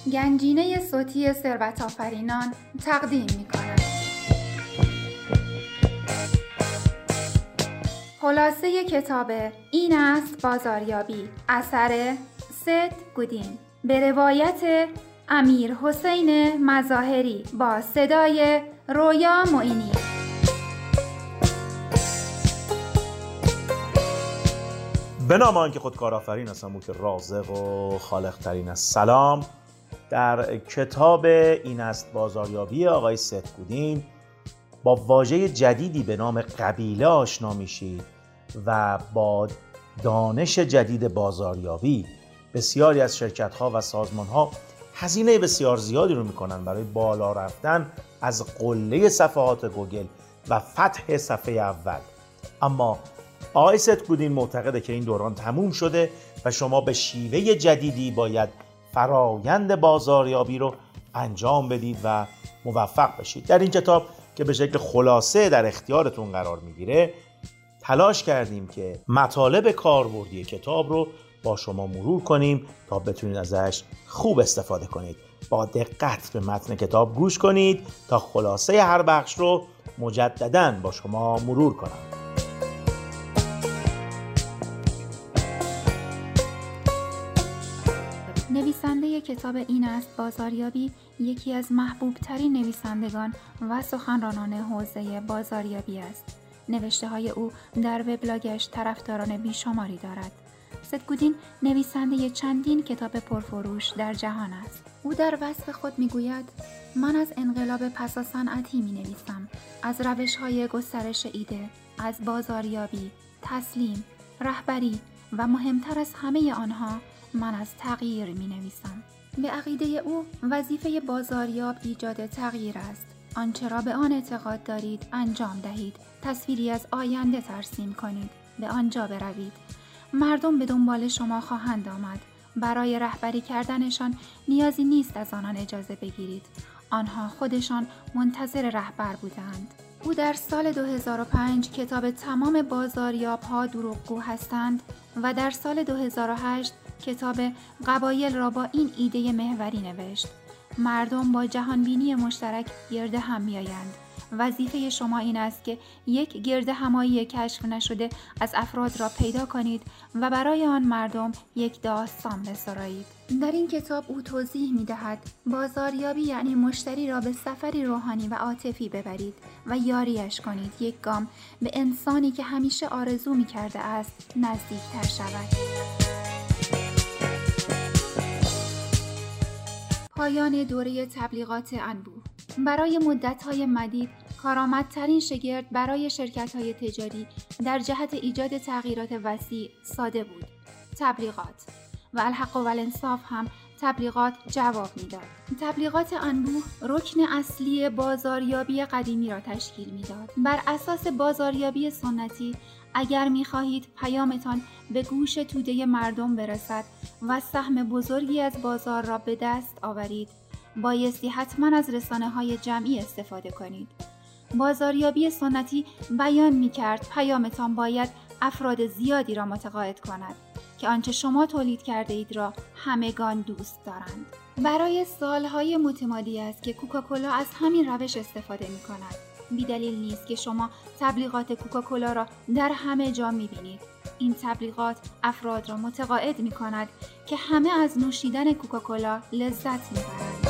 گنجینه صوتی ثروت آفرینان تقدیم می‌کند. خلاصه کتاب این است بازاریابی، اثر سد گودین، به روایت امیر حسین مظاهری با صدای رویا معینی. به نام آنکه خود کارآفرین هستم او که رازق و خالق ترین است. سلام. در کتاب این است بازاریابی آقای سد گودین با واژه جدیدی به نام قبیله آشنا میشید و با دانش جدید بازاریابی. بسیاری از شرکت‌ها و سازمان‌ها هزینه بسیار زیادی رو میکنن برای بالا رفتن از قله صفحات گوگل و فتح صفحه اول، اما آقای سد گودین معتقده که این دوران تموم شده و شما به شیوه جدیدی باید فرایند بازاریابی رو انجام بدید و موفق بشید. در این کتاب که به شکل خلاصه در اختیارتون قرار میگیره، تلاش کردیم که مطالب کاربردی کتاب رو با شما مرور کنیم تا بتونید ازش خوب استفاده کنید. با دقت به متن کتاب گوش کنید تا خلاصه هر بخش رو مجدداً با شما مرور کنم. نویسنده کتاب این است بازاریابی یکی از محبوب ترین نویسندگان و سخنرانان حوزه بازاریابی است. نوشته های او در وبلاگش طرفداران بیشماری دارد. سد گودین نویسنده چندین کتاب پرفروش در جهان است. او در وصف خود میگوید: من از انقلاب پسا صنعتی می نویسم، از روش های گسترش ایده، از بازاریابی، تسلیم، رهبری و مهمتر از همه آنها من از تغییر می نویسم. به عقیده او وظیفه بازاریاب ایجاد تغییر است. آنچه را به آن اعتقاد دارید انجام دهید. تصویری از آینده ترسیم کنید. به آنجا بروید. مردم به دنبال شما خواهند آمد. برای رهبری کردنشان نیازی نیست از آنان اجازه بگیرید. آنها خودشان منتظر رهبر بودند. او در سال 2005 کتاب تمام بازاریاب‌ها دروغگو هستند و در سال 2008 کتاب قبایل را با این ایده محوری نوشت. مردم با جهانبینی مشترک گرد هم می‌آیند. وظیفه شما این است که یک گرد همایی کشف نشده از افراد را پیدا کنید و برای آن مردم یک داستان بسرایید. در این کتاب او توضیح می‌دهد بازاریابی یعنی مشتری را به سفری روحانی و عاطفی ببرید و یاریش کنید یک گام به انسانی که همیشه آرزو می‌کرده است نزدیک‌تر شود. پایان دوره تبلیغات انبوه. برای مدت‌های مدید کارآمدترین شگرد برای شرکت‌های تجاری در جهت ایجاد تغییرات وسیع ساده بود: تبلیغات. و الحق و الانصاف هم تبلیغات جواب میداد. تبلیغات انبوه رکن اصلی بازاریابی قدیمی را تشکیل میداد. بر اساس بازاریابی سنتی اگر می‌خواهید پیامتان به گوش توده مردم برسد و سهم بزرگی از بازار را به دست آورید، بایستی حتما از رسانه‌های جمعی استفاده کنید. بازاریابی سنتی بیان می‌کرد پیامتان باید افراد زیادی را متقاعد کند که آنچه شما تولید کرده اید را همگان دوست دارند. برای سالهای متمادی است که کوکاکولا از همین روش استفاده می‌کند. بی‌دلیل نیست که شما تبلیغات کوکاکولا را در همه جا می‌بینید. این تبلیغات افراد را متقاعد می‌کند که همه از نوشیدن کوکاکولا لذت می‌برند.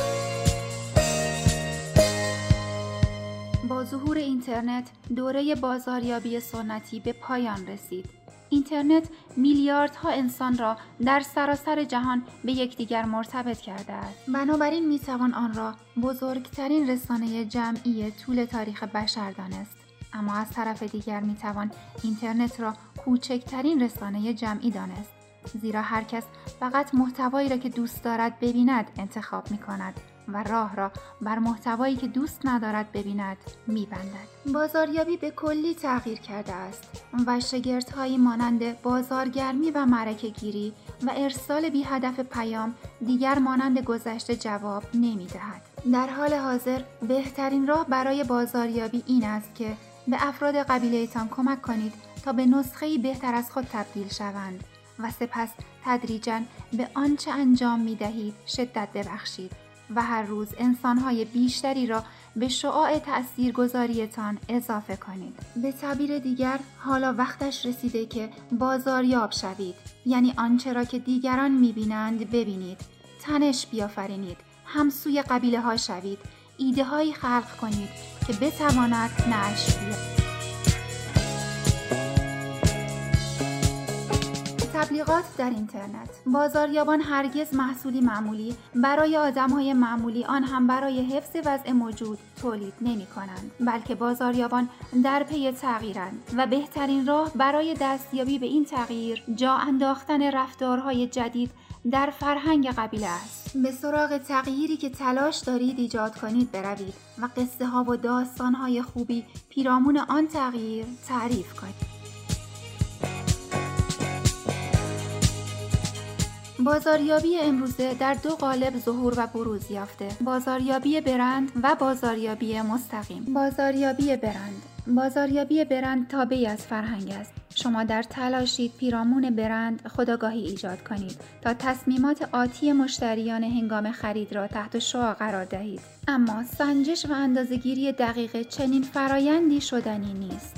با ظهور اینترنت دوره بازاریابی سنتی به پایان رسید. اینترنت میلیاردها انسان را در سراسر جهان به یکدیگر مرتبط کرده است. بنابراین میتوان آن را بزرگترین رسانه جمعی طول تاریخ بشر دانست. اما از طرف دیگر میتوان اینترنت را کوچکترین رسانه جمعی دانست. زیرا هر کس فقط محتوایی را که دوست دارد ببیند انتخاب میکند و راه را بر محتوایی که دوست ندارد ببیند می‌بندد. بازاریابی به کلی تغییر کرده است و شگردهایی مانند بازارگرمی و معرکه‌گیری و ارسال بی هدف پیام دیگر مانند گذشته جواب نمی‌دهد. در حال حاضر بهترین راه برای بازاریابی این است که به افراد قبیله‌تان کمک کنید تا به نسخه‌ای بهتر از خود تبدیل شوند و سپس تدریجاً به آنچه انجام می دهید شدت ببخشید و هر روز انسان‌های بیشتری را به شعاع تأثیرگذاریتان اضافه کنید. به تعبیر دیگر، حالا وقتش رسیده که بازاریاب شوید، یعنی آنچه را که دیگران می‌بینند ببینید، تنش بیافرینید، همسوی قبیله ها شوید، ایده هایی خلق کنید که بتواند نشر بیاورد. تبلیغات در اینترنت. بازاریابان هرگز محصولی معمولی برای آدم‌های معمولی، آن هم برای حفظ وضع موجود، تولید نمی‌کنند، بلکه بازاریابان در پی تغییرند و بهترین راه برای دستیابی به این تغییر جا انداختن رفتارهای جدید در فرهنگ قبیله است. به سراغ تغییری که تلاش دارید ایجاد کنید بروید و قصه ها و داستان های خوبی پیرامون آن تغییر تعریف کنید. بازاریابی امروزه در دو قالب ظهور و بروز یافته: بازاریابی برند و بازاریابی مستقیم. بازاریابی برند تابعی از فرهنگ است. شما در تلاشید پیرامون برند خودآگاهی ایجاد کنید تا تصمیمات آتی مشتریان هنگام خرید را تحت شعاع قرار دهید. اما سنجش و اندازه‌گیری دقیق چنین فرایندی شدنی نیست.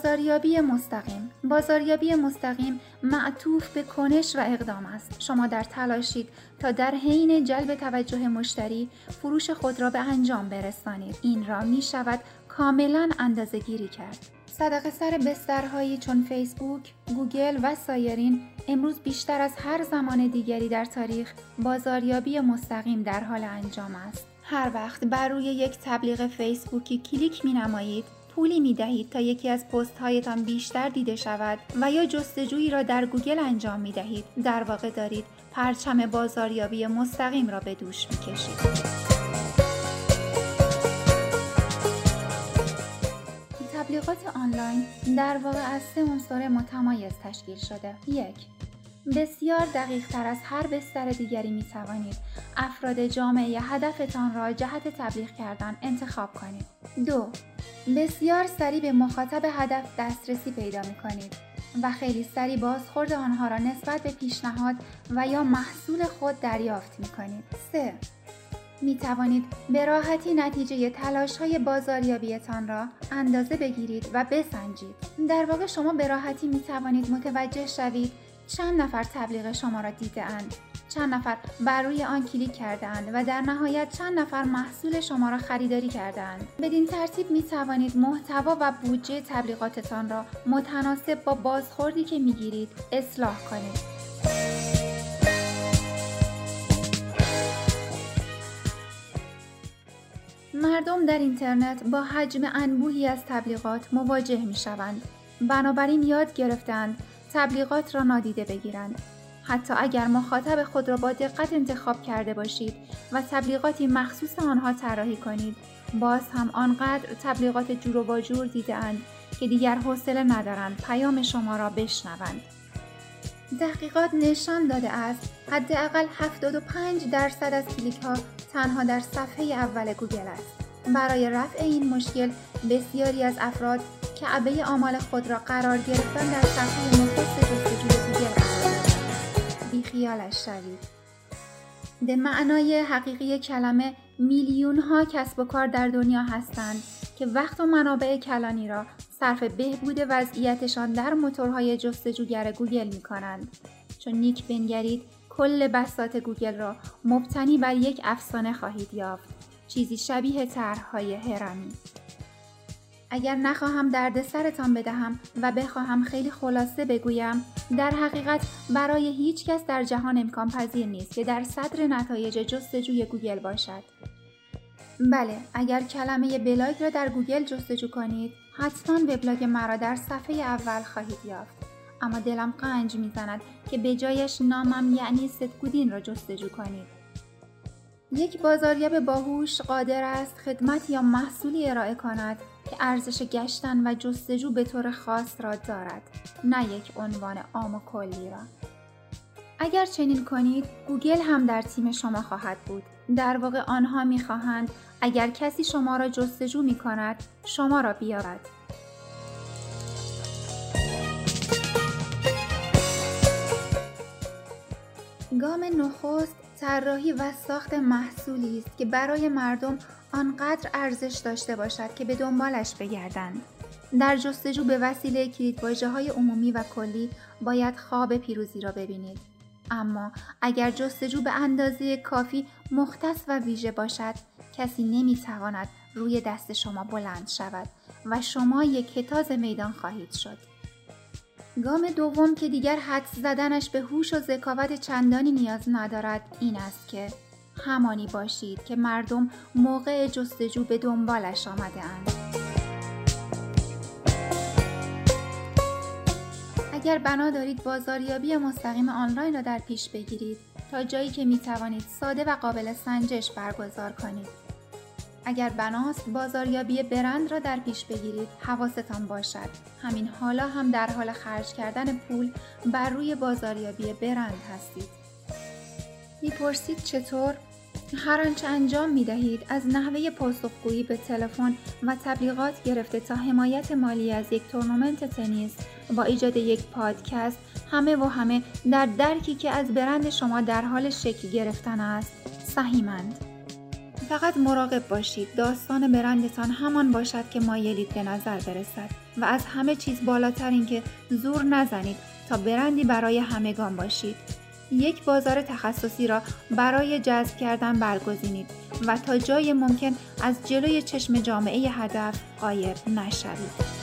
بازاریابی مستقیم معطوف به کنش و اقدام است. شما در تلاشید تا در حین جلب توجه مشتری فروش خود را به انجام برسانید. این را می شود کاملا اندازه‌گیری کرد. صدقه سر بسترهایی چون فیسبوک، گوگل و سایرین امروز بیشتر از هر زمان دیگری در تاریخ بازاریابی مستقیم در حال انجام است. هر وقت بر روی یک تبلیغ فیسبوکی کلیک می‌نمایید، پولی می‌دهید تا یکی از پست‌هایتان بیشتر دیده شود و یا جستجویی را در گوگل انجام می‌دهید. در واقع دارید پرچم بازاریابی مستقیم را به دوش می‌کشید. تبلیغات آنلاین در واقع از 3 عنصر متمایز تشکیل شده. 1. بسیار دقیق تر از هر بستر دیگری می توانید افراد جامعه هدفتان را جهت تبلیغ کردن انتخاب کنید. 2. بسیار سریع به مخاطب هدف دسترسی پیدا می کنید و خیلی سریع بازخورد آنها را نسبت به پیشنهاد و یا محصول خود دریافت می کنید. 3. می توانید به راحتی نتیجه تلاش‌های بازاریابیتان را اندازه بگیرید و بسنجید. در واقع شما به راحتی می توانید متوجه شوید چند نفر تبلیغ شما را دیده‌اند، چند نفر بر روی آن کلیک کرده‌اند و در نهایت چند نفر محصول شما را خریداری کرده‌اند. بدین ترتیب می توانید محتوا و بودجه تبلیغاتتان را متناسب با بازخوردی که می گیرید اصلاح کنید. مردم در اینترنت با حجم انبوهی از تبلیغات مواجه می شوند. بنابراین یاد گرفتند تبلیغات را نادیده بگیرند. حتی اگر مخاطب خود را با دقت انتخاب کرده باشید و تبلیغاتی مخصوص آنها طراحی کنید، باز هم آنقدر تبلیغات جور و واجور دیده‌اند که دیگر حوصله ندارند پیام شما را بشنوند. تحقیقات نشان داده است حداقل 75% از کلیک‌ها تنها در صفحه اول گوگل است. برای رفع این مشکل بسیاری از افراد کعبه آمال خود را قرار گرفتن در صفحه مختص جستجوی گوگل قرار دادند. بیخیالش شوید. به معنای حقیقی کلمه میلیون‌ها کسب و کار در دنیا هستند که وقت و منابع کلانی را صرف بهبود وضعیتشان در موتورهای جستجوگر گوگل می‌کنند. چون نیک بنگرید کل بساط گوگل را مبتنی بر یک افسانه خواهید یافت، چیزی شبیه طرح‌های هرمی. اگر نخواهم دردسرتان بدهم و بخواهم خیلی خلاصه بگویم، در حقیقت برای هیچ کس در جهان امکان پذیر نیست که در صدر نتایج جستجوی گوگل باشد. بله، اگر کلمه بلاگ را در گوگل جستجو کنید، حتما وبلاگ مرا در صفحه اول خواهید یافت. اما دلم قنج میزند که به جایش نامم یعنی ستگودین را جستجو کنید. یک بازاریاب باهوش قادر است خدمت یا محصولی ارائه کند که ارزش گشتن و جستجو به طور خاص را دارد، نه یک عنوان عام و کلی را. اگر چنین کنید، گوگل هم در تیم شما خواهد بود. در واقع آنها می‌خواهند اگر کسی شما را جستجو می‌کند، شما را بیابد. گام نخست طراحی و ساخت محصولی است که برای مردم آنقدر ارزش داشته باشد که به دنبالش بگردند. در جستجو به وسیله کلیدواژه‌های عمومی و کلی باید خواب پیروزی را ببینید. اما اگر جستجو به اندازه کافی مختص و ویژه باشد، کسی نمیتواند روی دست شما بلند شود و شما یک کتاز میدان خواهید شد. گام دوم که دیگر حدس زدنش به هوش و ذکاوت چندانی نیاز ندارد این است که همانی باشید که مردم موقع جستجو به دنبالش آمده اند. اگر بنا دارید بازاریابی مستقیم آنلاین را در پیش بگیرید تا جایی که می توانید ساده و قابل سنجش برگزار کنید. اگر بناست بازاریابی برند را در پیش بگیرید، حواستان باشد همین حالا هم در حال خرج کردن پول بر روی بازاریابی برند هستید. میپرسید چطور؟ هر آنچه انجام می‌دهید از نحوه پاسخگویی به تلفن و تبلیغات گرفته تا حمایت مالی از یک تورنمنت تنیس با ایجاد یک پادکست، همه در درکی که از برند شما در حال شکل گرفتن است سهیمند. فقط مراقب باشید داستان برندتان همان باشد که مایلید به نظر برسد و از همه چیز بالاتر این که زور نزنید تا برندی برای همگان باشید. یک بازار تخصصی را برای جذب کردن برگزینید و تا جای ممکن از جلوی چشم جامعه هدف غایب نشوید.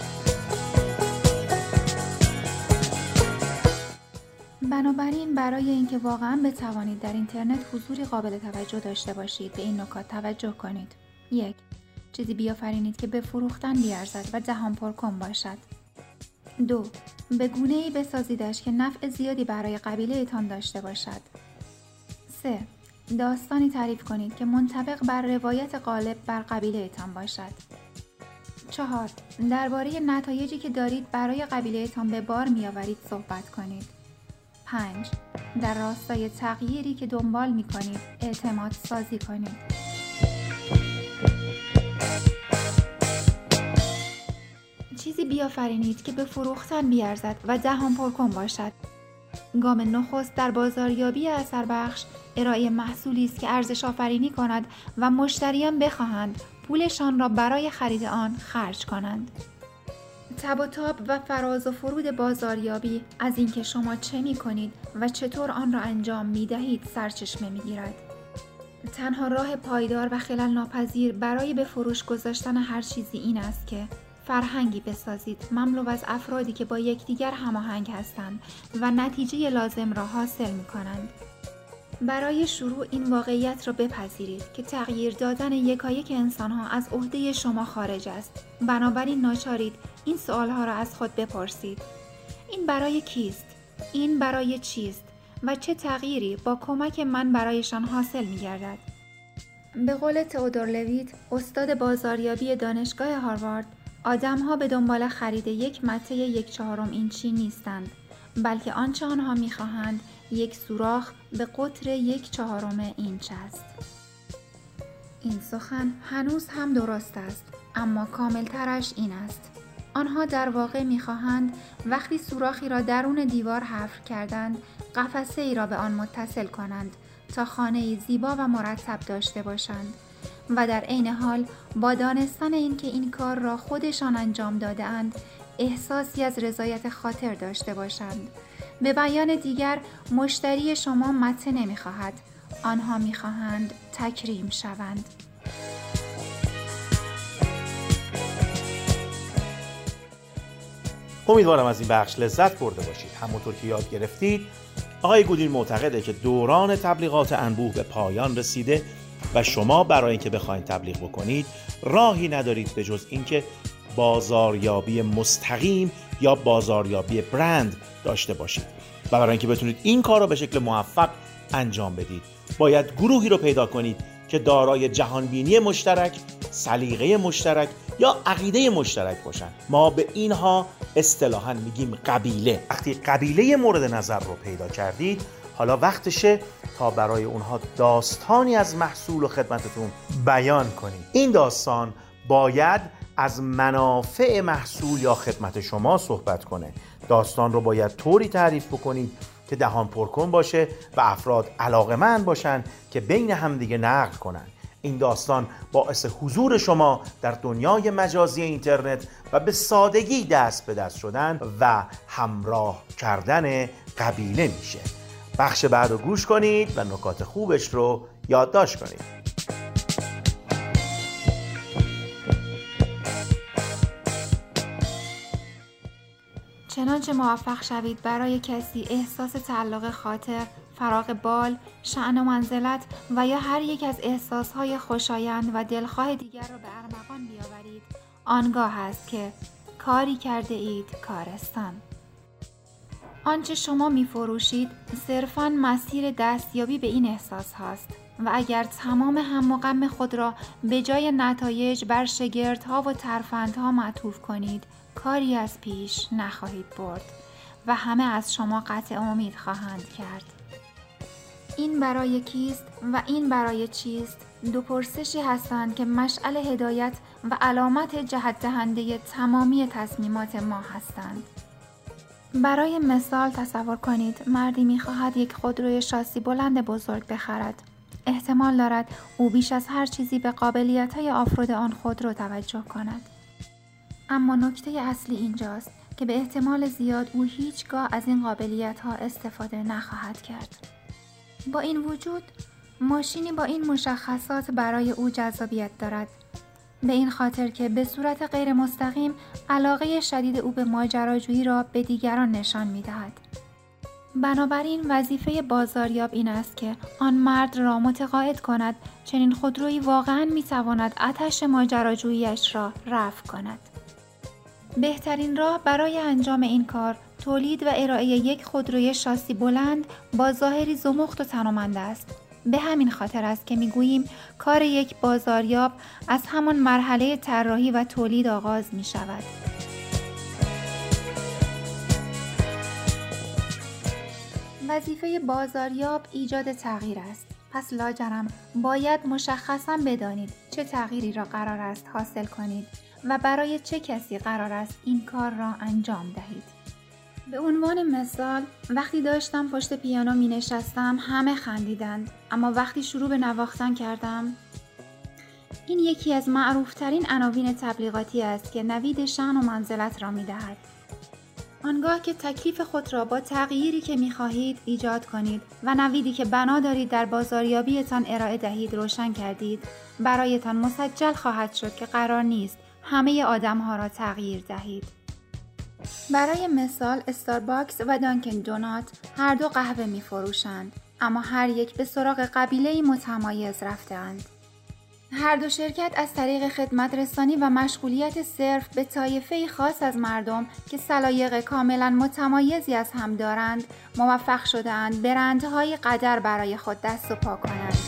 بنابراین برای اینکه واقعاً بتوانید در اینترنت حضوری قابل توجه داشته باشید به این نکات توجه کنید. 1. چیزی بیافرینید که به فروختن بیارزد و دهان پرکن باشد. 2. به گونه‌ای بسازیدش که نفع زیادی برای قبیله تان داشته باشد. 3. داستانی تعریف کنید که منطبق بر روایت غالب بر قبیله تان باشد. 4. درباره نتایجی که دارید برای قبیله تان به بار می‌آورید صحبت کنید. 5. در راستای تغییری که دنبال می‌کنید اعتماد سازی کنید. چیزی بیافرینید که به فروختن بیارزد و دهان پرکن باشد. گام نخست در بازاریابی اثربخش ارائه محصولی است که ارزش آفرینی کند و مشتریان بخواهند پولشان را برای خرید آن خرج کنند. تب و تاب و فراز و فرود بازاریابی از اینکه شما چه می‌کنید و چطور آن را انجام می‌دهید سرچشمه می‌گیرد. تنها راه پایدار و خلل ناپذیر برای به فروش گذاشتن هر چیزی این است که فرهنگی بسازید مملو از افرادی که با یکدیگر هماهنگ هستند و نتیجه لازم را حاصل می‌کنند. برای شروع این واقعیت را بپذیرید که تغییر دادن یکایک انسان‌ها از عهده شما خارج است. بنابراین ناچارید این سوال‌ها را از خود بپرسید. این برای کیست؟ این برای چیست؟ و چه تغییری با کمک من برایشان حاصل می‌گردد؟ به قول تئودور لویت، استاد بازاریابی دانشگاه هاروارد، آدم‌ها به دنبال خرید یک مته 1/4 اینچی نیستند، بلکه آنچه آنها می‌خواهند یک سوراخ به قطر 1/4 اینچ است. این سخن هنوز هم درست است، اما کاملترش این است. آنها در واقع می‌خواهند وقتی سوراخی را درون دیوار حفر کردند، قفسه ای را به آن متصل کنند تا خانه‌ای زیبا و مرتب داشته باشند و در عین حال با دانستن اینکه این کار را خودشان انجام داده‌اند، احساسی از رضایت خاطر داشته باشند. به بیان دیگر، مشتری شما مته نمی‌خواهد، آنها می‌خواهند تکریم شوند. امیدوارم از این بخش لذت برده باشید. همونطور که یاد گرفتید، آقای گودین معتقده که دوران تبلیغات انبوه به پایان رسیده و شما برای اینکه بخواید تبلیغ بکنید راهی ندارید به جز اینکه بازاریابی مستقیم یا بازاریابی برند داشته باشید. و برای اینکه بتونید این کار رو به شکل موفق انجام بدید، باید گروهی رو پیدا کنید که دارای جهانبینی مشترک، سلیقه مشترک یا عقیده مشترک باشن. ما به اینها اصطلاحاً میگیم قبیله. وقتی قبیله مورد نظر رو پیدا کردید، حالا وقتشه تا برای اونها داستانی از محصول و خدمتتون بیان کنید. این داستان باید از منافع محصول یا خدمت شما صحبت کنه. داستان رو باید طوری تعریف بکنید که دهان پرکن باشه و افراد علاقه‌مند باشن که بین همدیگه نقل کنن. این داستان باعث حضور شما در دنیای مجازی اینترنت و به سادگی دست به دست شدن و همراه کردن قبیله میشه. بخش بعد رو گوش کنید و نکات خوبش رو یادداشت کنید. چنانچه موفق شوید برای کسی احساس تعلق خاطر، فراغ بال، شأن و منزلت و یا هر یک از احساسهای خوشایند و دلخواه دیگر را به ارمغان بیاورید، آنگاه است که کاری کرده اید کارستان. آنچه شما می فروشید صرفاً مسیر دستیابی به این احساس هاست و اگر تمام هم و غم خود را به جای نتایج بر شگردها و ترفندها معطوف کنید، کاری از پیش نخواهید برد و همه از شما قطع امید خواهند کرد. این برای کیست و این برای چیست؟ دو پرسشی هستند که مشعل هدایت و علامت جهت دهنده تمامی تصمیمات ما هستند. برای مثال تصور کنید مردی می‌خواهد یک خودروی شاسی بلند بزرگ بخرد. احتمال دارد او بیش از هر چیزی به قابلیت‌های آفرود آن خودرو توجه کند. اما نکته اصلی اینجاست که به احتمال زیاد او هیچگاه از این قابلیت‌ها استفاده نخواهد کرد. با این وجود، ماشینی با این مشخصات برای او جذابیت دارد. به این خاطر که به صورت غیر مستقیم علاقه شدید او به ماجراجویی را به دیگران نشان می‌دهد. بنابراین وظیفه بازاریاب این است که آن مرد را متقاعد کند چنین خودرویی واقعاً می‌تواند آتش ماجراجویی‌اش را رفع کند. بهترین راه برای انجام این کار تولید و ارائه یک خودروی شاسی بلند با ظاهری زمخت و تنومنده است. به همین خاطر است که میگوییم کار یک بازاریاب از همان مرحله طراحی و تولید آغاز می شود. وظیفه بازاریاب ایجاد تغییر است. پس لاجرم باید مشخصاً بدانید چه تغییری را قرار است حاصل کنید و برای چه کسی قرار است این کار را انجام دهید. به عنوان مثال، وقتی داشتم پشت پیانو می نشستم همه خندیدند، اما وقتی شروع به نواختن کردم، این یکی از معروفترین عناوین تبلیغاتی است که نوید شأن و منزلت را می دهد. آنگاه که تکلیف خود را با تغییری که می خواهید ایجاد کنید و نویدی که بنا دارید در بازاریابیتان ارائه دهید روشن کردید، برایتان مسجل خواهد شد که قرار نیست همه آدم‌ها را تغییر دهید. برای مثال استارباکس و دانکن دونات هر دو قهوه می فروشند، اما هر یک به سراغ قبیله‌ای متمایز رفته‌اند. هر دو شرکت از طریق خدمت رسانی و مشغولیت صرف به طایفه‌ای خاص از مردم که سلایق کاملا متمایزی از هم دارند، موفق شده‌اند برندهای قدر برای خود دست و پا کنند.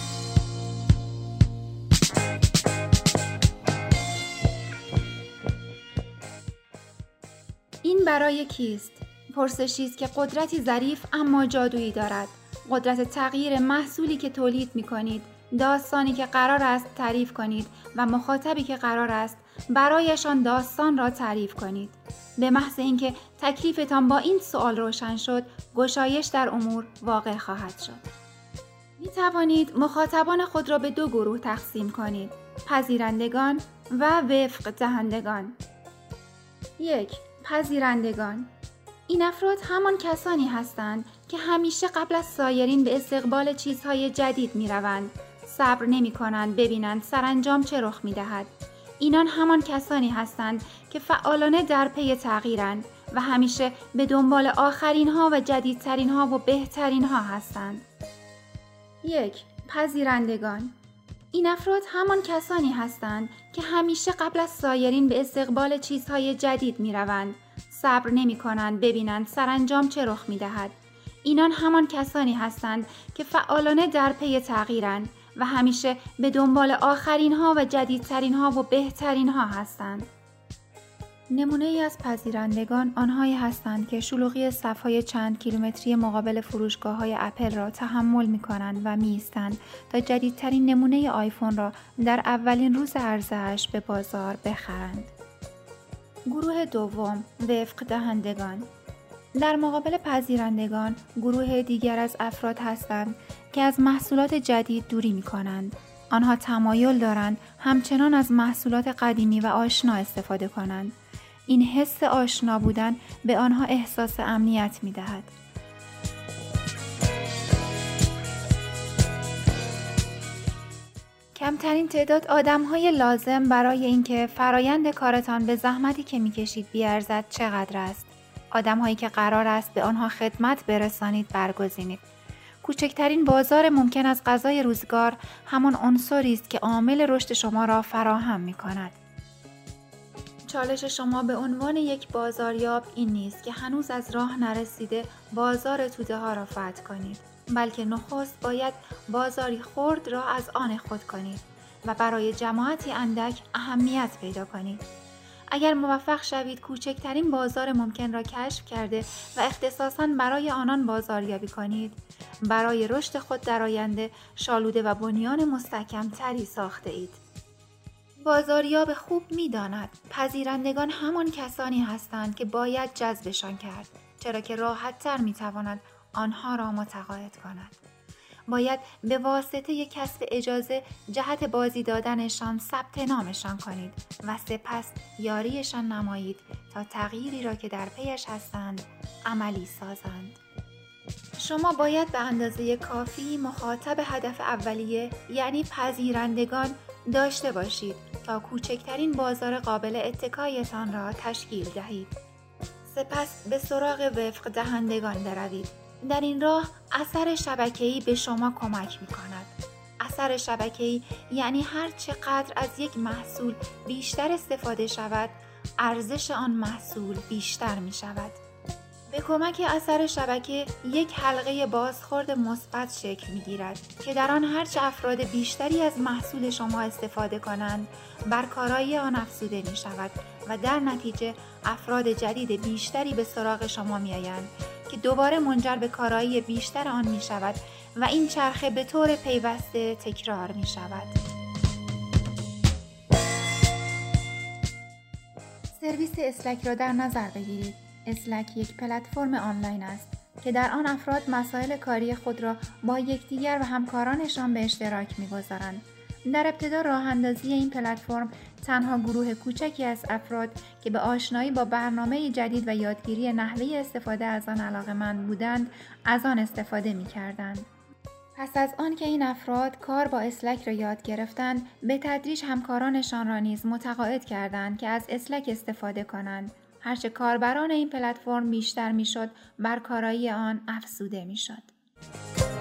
این برای کیست؟ پرسشی است که قدرتی ظریف اما جادویی دارد. قدرت تغییر محصولی که تولید می‌کنید، داستانی که قرار است تعریف کنید و مخاطبی که قرار است برایشان داستان را تعریف کنید. به محض اینکه تکلیفتان با این سوال روشن شد، گشایش در امور واقع خواهد شد. می توانید مخاطبان خود را به دو گروه تقسیم کنید: پذیرندگان و وفق دهندگان. 1. پذیرندگان. این افراد همان کسانی هستند که همیشه قبل از سایرین به استقبال چیزهای جدید می روند. صبر نمی کنند ببینند سرانجام چه رخ می دهد. اینان همان کسانی هستند که فعالانه در پی تغییرند و همیشه به دنبال آخرین ها و جدیدترین ها و بهترین ها هستند. 1. پذیرندگان. این افراد همان کسانی هستند که همیشه قبل از سایرین به استقبال چیزهای جدید می روند. صبر نمی کنند ببینند سرانجام چه رخ می دهد. اینان همان کسانی هستند که فعالانه در پی تغییرند و همیشه به دنبال آخرین ها و جدیدترین ها و بهترین ها هستند. نمونه ای از پذیرندگان آنهایی هستند که شلوغی صف‌های چند کیلومتری مقابل فروشگاه‌های اپل را تحمل می‌کنند و می‌ایستند تا جدیدترین نمونه آیفون را در اولین روز عرضه‌اش به بازار بخرند. گروه دوم، وفق دهندگان. در مقابل پذیرندگان، گروه دیگر از افراد هستند که از محصولات جدید دوری می‌کنند. آنها تمایل دارند همچنان از محصولات قدیمی و آشنا استفاده کنند. این حس آشنا بودن به آنها احساس امنیت می‌دهد. کمترین تعداد آدم‌های لازم برای اینکه فرایند کارتان به زحمتی که می‌کشید بیارزد چقدر است؟ آدم‌هایی که قرار است به آنها خدمت برسانید برگزینید. کوچکترین بازار ممکن از غذای روزگار همان عنصری است که عامل رشد شما را فراهم می‌کند. چالش شما به عنوان یک بازاریاب این نیست که هنوز از راه نرسیده بازار توده‌ها را فتح کنید، بلکه نخست باید بازاری خرد را از آن خود کنید و برای جماعتی اندک اهمیت پیدا کنید. اگر موفق شوید کوچکترین بازار ممکن را کشف کرده و اختصاصاً برای آنان بازاریابی کنید، برای رشد خود در آینده شالوده و بنیان مستحکم تری ساخته اید. بازاریاب خوب می‌داند پذیرندگان همان کسانی هستند که باید جذبشان کرد، چرا که راحت‌تر می‌تواند آنها را متقاعد کند. باید به واسطه کسب اجازه جهت بازی دادنشان ثبت نامشان کنید و سپس یاریشان نمایید تا تغییری را که در پیش هستند عملی سازند. شما باید به اندازه کافی مخاطب هدف اولیه یعنی پذیرندگان داشته باشید تا کوچکترین بازار قابل اتکایتان را تشکیل دهید. سپس به سراغ وفق دهندگان بروید. در این راه اثر شبکه‌ای به شما کمک می‌کند. اثر شبکه‌ای یعنی هر چقدر از یک محصول بیشتر استفاده شود، ارزش آن محصول بیشتر می‌شود. به کمک اثر شبکه یک حلقه بازخورد مثبت شکل می‌گیرد که در آن هرچه افراد بیشتری از محصول شما استفاده کنند، بر کارایی آن افزوده می‌شود و در نتیجه افراد جدید بیشتری به سراغ شما می‌آیند که دوباره منجر به کارایی بیشتر آن می شود و این چرخه به طور پیوسته تکرار می شود. سرویس اسلک را در نظر بگیرید. اسلک یک پلتفرم آنلاین است که در آن افراد مسائل کاری خود را با یکدیگر و همکارانشان به اشتراک می‌گذارند. در ابتدا راه اندازی این پلتفرم تنها گروه کوچکی از افراد که به آشنایی با برنامه جدید و یادگیری نحوه استفاده از آن علاقه‌مند بودند، از آن استفاده می‌کردند. پس از آن که این افراد کار با اسلک را یاد گرفتند، به تدریج همکارانشان را نیز متقاعد کردند که از اسلک استفاده کنند. هرچه کاربران این پلتفرم بیشتر می‌شد، بر کارایی آن افزوده می‌شد.